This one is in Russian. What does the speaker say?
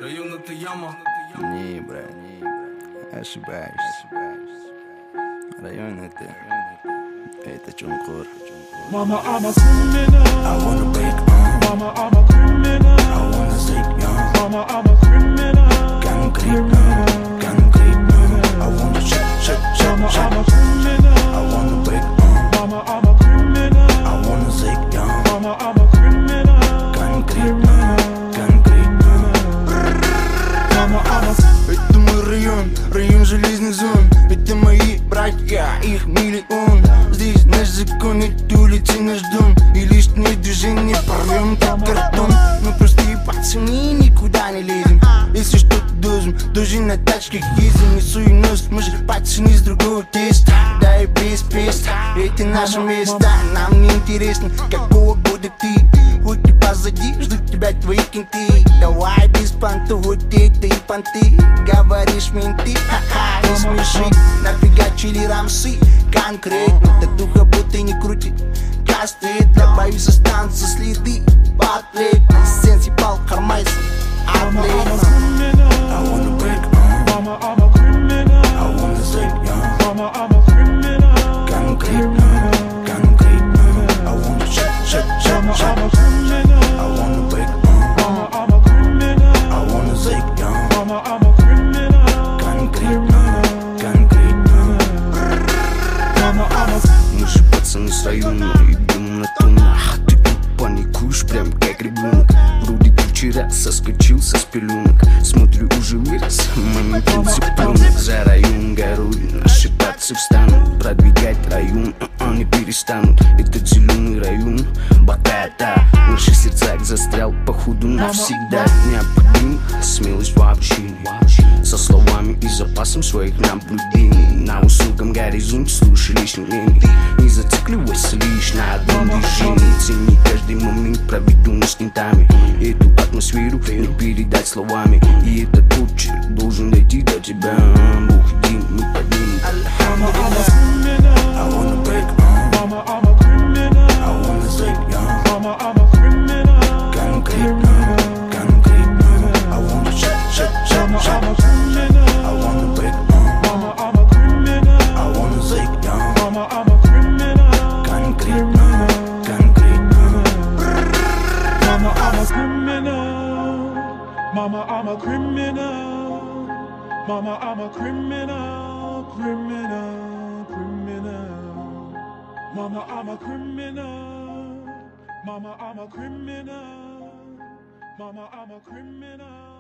Район это яма. Не, брат, ошибаешься. Район это Чункур. Mama, I'm a criminal. I wanna break on. Mama, I'm a criminal. I wanna sleep young. Mama, I'm a criminal. Concrete. I wanna shut. Mama, I'm a criminal. I wanna break on. Mama, I'm a criminal. I wanna sleep young. Mama, I'm a criminal. Concrete. Mama, I'm a Это мой район железных зон. Это мои братья, их миллион. Здесь наш закон, это улицы наш дом. И лишнее движение порвем как картон. Мы простые пацаны, никуда не лезем. Если что-то должен на тачках ездим. Не суй нос, мы же пацаны с другого теста. Да и без песта, это наше место. Нам не интересно, какого года ты. Хоть ты позади, ждут тебя твои кенты. Давай без понтов, вот это и понты. Говоришь менты, ха-ха, не смеши. Нафигачили рамсы, конкретно. Татуха будто не крутит кастрит. Я боюсь, останутся следы. Патрик, сенси пал хармайс. Mama, I'm a criminal. I wanna break on. Mama, I'm a criminal. I wanna sleep young. Mama, I'm a criminal. Concrete. I wanna shut. Mama, I'm a criminal. I wanna break on. Mama, I'm a criminal. I wanna sleep young. Mama, I'm a criminal. Concrete. Mama, I'm a Мы же пацаны с района, идем на тоннах. Ты тут паникуешь, прям как ребенок. Вроде ты вчера соскочил со спеленок. Смотрю, уже вырос, моментом цыпленок. За район горой наши пацы встанут. Продвигать район, не перестанут. Этот зеленый район, богата. В наших сердцах застрял, походу, навсегда. Необходим смелость в общении. Со словами и запасом своих наблюдений. На высоком горизонте слушай лишний мнений. Не зацикливайся лишь на одном движении. Цени каждый момент, проведенный с кентами. Эту атмосферу не передать словами. И этот почерк должен дойти до тебя. Бог един, мы поднимем. Mama, I'm a criminal. I wanna break on. Mama, I'm a criminal. I wanna sleep young. Mama, I'm a criminal. Concrete. I wanna shut. Mama, I'm a criminal. I wanna break on. Mama, I'm a criminal. I wanna sleep young. Mama, I'm a criminal. Concrete. Mama, I'm a criminal. Mama, I'm a criminal. Mama, I'm a criminal. Mama, I'm a criminal. Mama, I'm a criminal. Mama, I'm a criminal.